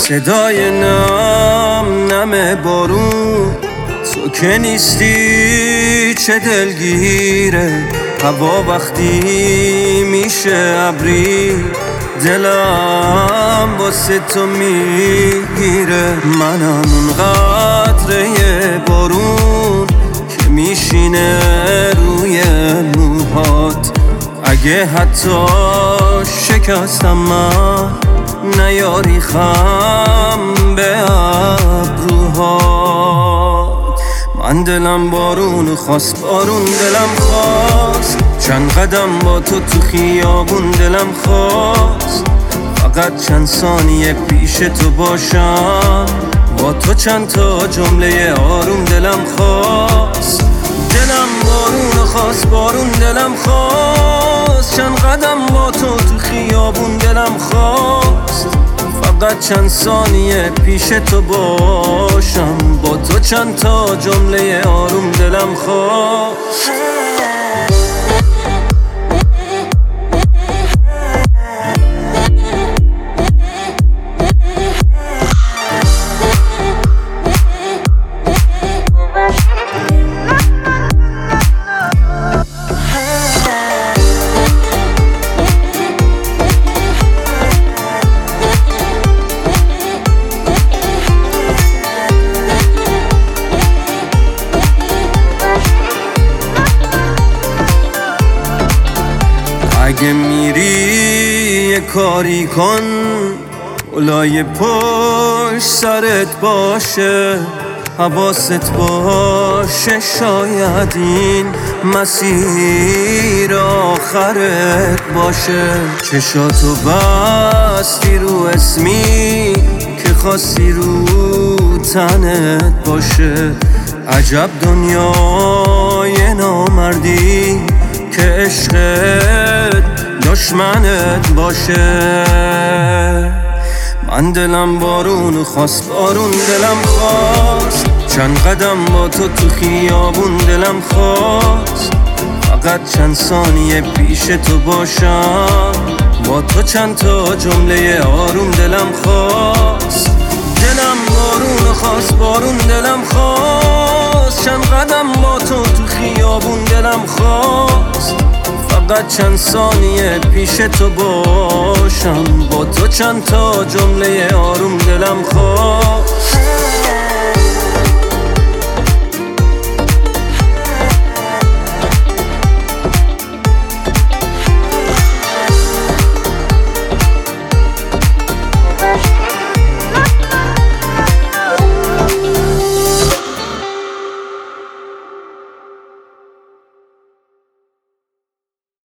صدای نم بارون، تو که نیستی چه دلگیره. هوا وقتی میشه ابری، دلم واسه تو میگیره. منم اون قطره بارون که میشینه روی موهات. اگه حتی شکستم من، نیاری خم به ابروهات. من دلم بارون خواست، بارون دلم خواست. چند قدم با تو خیابون دلم خواست. فقط چند ثانیه پیش تو باشم، با تو چند تا جمله آروم دلم خواست. دلم بارون خواست، بارون دلم خواست. چند قدم با تو خیابون دلم خواست. فقط چند ثانیه پیش تو باشم، با تو چند تا جمله آروم دلم خواست. اگه میری یه کاری کن، اولای پشت سرت باشه. حواست باشه شاید این مسیر آخرت باشه. چشاتو بستی رو اسمی که خواستی رو تنت باشه. عجب دنیای نامردی که عشقت دشمنت باشه. من دلم بارون خواست، بارون دلم خواست. چند قدم با تو خیابون دلم خواست. فقط چند ثانیه پیش تو باشم، با تو چند تا جمله آروم دلم خواست. دلم بارون خواست، بارون دلم خواست. چند قدم با تو خیابون دلم خواست. فقط چند ثانیه پیش تو باشم، با تو چند تا جمله آروم دلم خواست.